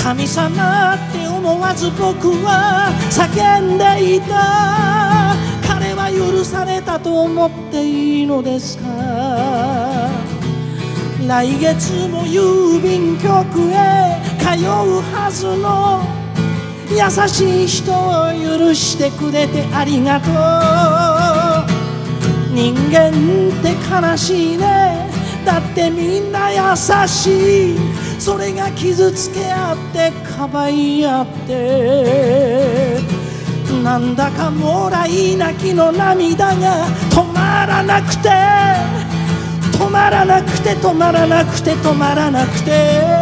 神様って思わず僕は叫んでいた。彼は許されたと思っていいのですか。来月も郵便局へ通うはずの優しい人を許してくれてありがとう。人間って悲しいね。だってみんな優しい。それが傷つけ合ってかばい合って、なんだかもらい泣きの涙が止まらなくて止まらなくて止まらなくて止まらなくて、